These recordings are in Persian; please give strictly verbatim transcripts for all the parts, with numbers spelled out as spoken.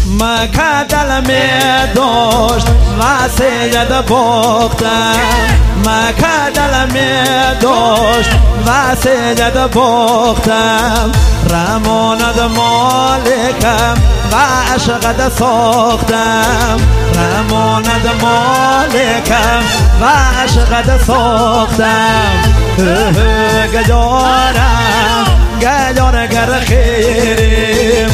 مکه دل می داشت و سید بختم مکه دل می داشت و سید بختم رماند مالکم و عشقت ساختم رماند مالکم و عشقت ساختم گجارم گجار گر خیریم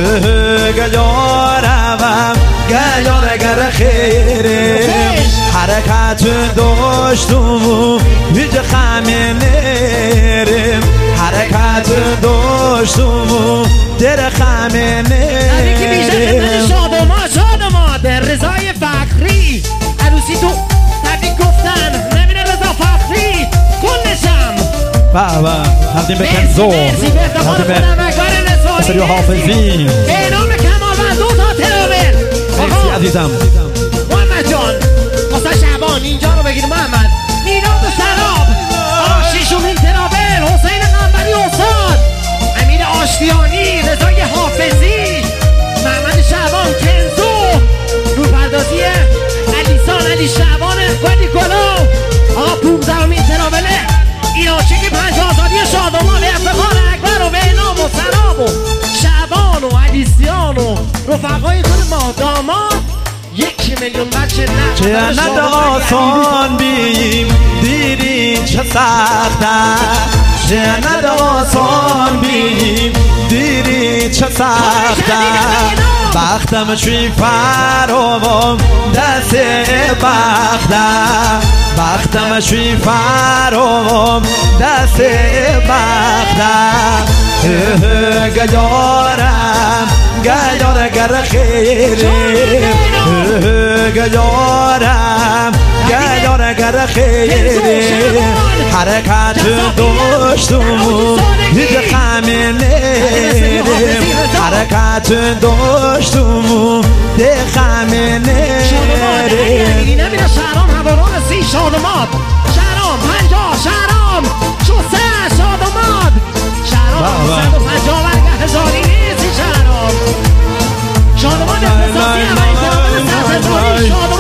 گجارم گجار گر خیریم حرکت داشتم هیچ خمی نیریم حرکت داشتم در خمی نیریم شادما شادما در رضای فخری عروسی تو تبریک گفتن نبینه رضا فخری کلشم بابا همدیم به کنزو همدیم به سریو حافظی به نام کمال و دو تا ترابل مرسی عزیزم محمد جان واسه شعبان اینجا رو بگیر محمد میراد سراب آشیشون این ترابل حسین قنبری استاد امیر آشتیانی رضای حافظی محمد شعبان کنزو رو پردازی علیسان علی شعبان ولی گلو آقا پونزدهمین ترابله ایرانچه که پنج آزادی شادمان افتخار اکبر و به نام و سراب و شعبان و علیسیان و رفقای کل ما داماد یک میلیون بچه نه چه ند آسان بیم دیدی چه سخته چه ند آسان بیم دیدی چه سخته بختم شوی فراوان دست بختم بختم شوی فراوان دست بختم گجارم گجار گر خیریم گجارم گجار گر خیریم حرکت داشتم هیچ خمی نیریم حرکت داشتم ده خمی نیریم نمیره شهرام هواران سی شادمات شهرام پنجاه شهرام شسته شاد